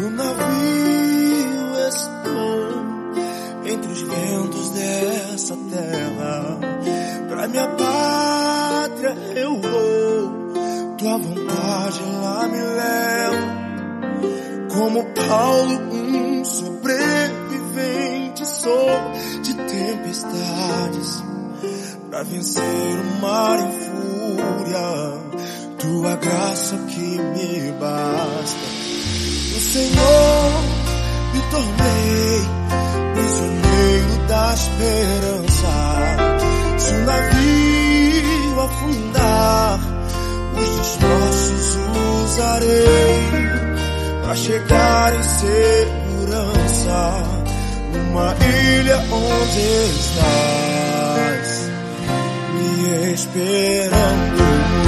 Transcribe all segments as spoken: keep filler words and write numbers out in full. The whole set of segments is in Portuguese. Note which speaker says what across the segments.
Speaker 1: No navio estou, entre os ventos dessa terra. Pra minha pátria eu vou, tua vontade lá me leva. Como Paulo, um sobrevivente, sou de tempestades. Pra vencer o mar em fúria, tua graça que me basta. No Senhor me tornei prisioneiro da esperança. Se o navio afundar, os destroços usarei pra chegar em segurança numa ilha onde estás me esperando.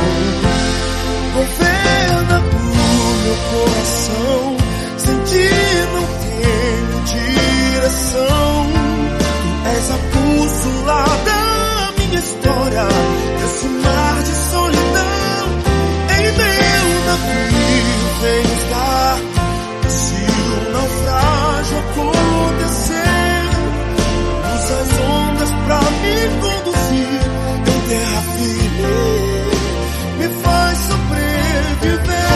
Speaker 1: Governa o meu coração, sem ti não tenho direção. Tu és a bússola da minha história, esse mar de solidão. Em meu navio vem estar, se o naufrágio acontecer, usa as ondas pra me conduzir em terra firme, me faz sobreviver.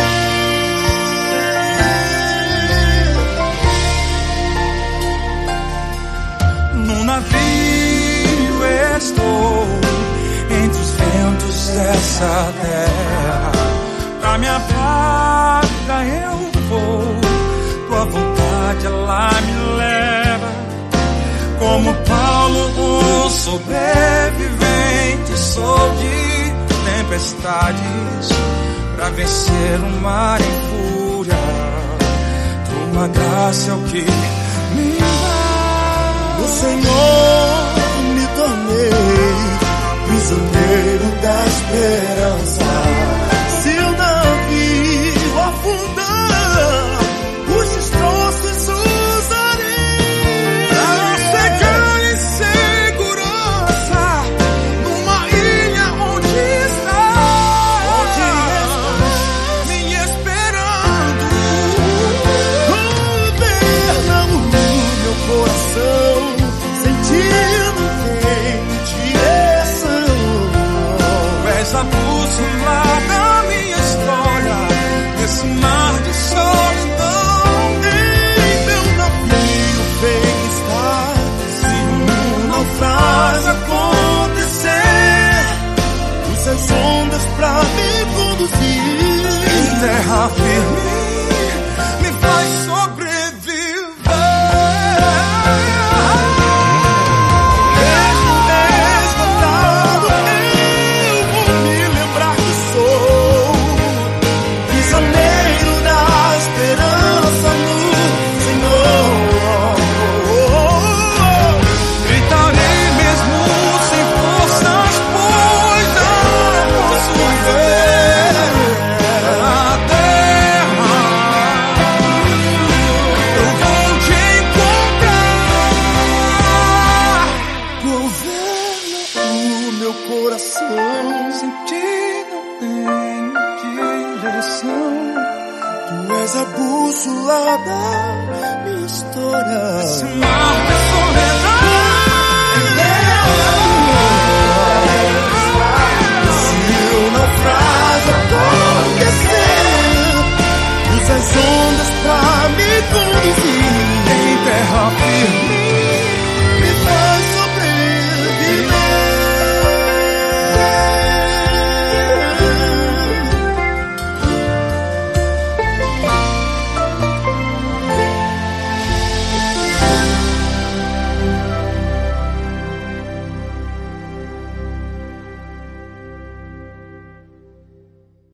Speaker 2: No navio estou, entre os ventos dessa terra. Pra minha pátria eu vou, tua vontade lá me leva. Como Paulo, um sobrevivente, sou de tempestades. Pra vencer o mar em fúria, tua graça é o que me dá.
Speaker 1: No Senhor me tornei prisioneiro da esperança. Se o navio afundar, os destroços usarei pra chegar em segurança numa ilha onde estás, onde estás me esperando. Governa o meu coração, sem ti não tenho direção.
Speaker 2: Tu és a bússola da minha história, nesse mar de solidão.
Speaker 1: Em meu navio vem estar, se um naufrágio acontecer, usa as ondas pra me conduzir
Speaker 2: Em terra firme, me faz sobreviver.
Speaker 1: Mesmo desgastado, eu vou me lembrar que sou prisioneiro da esperança no Senhor.
Speaker 2: Gritarei mesmo sem forças, pois não posso ver a terra. Eu vou te encontrar.
Speaker 1: Governa o meu coração,
Speaker 2: Sem ti não tenho direção.
Speaker 1: tu és a bússola da minha história.
Speaker 2: Esse mar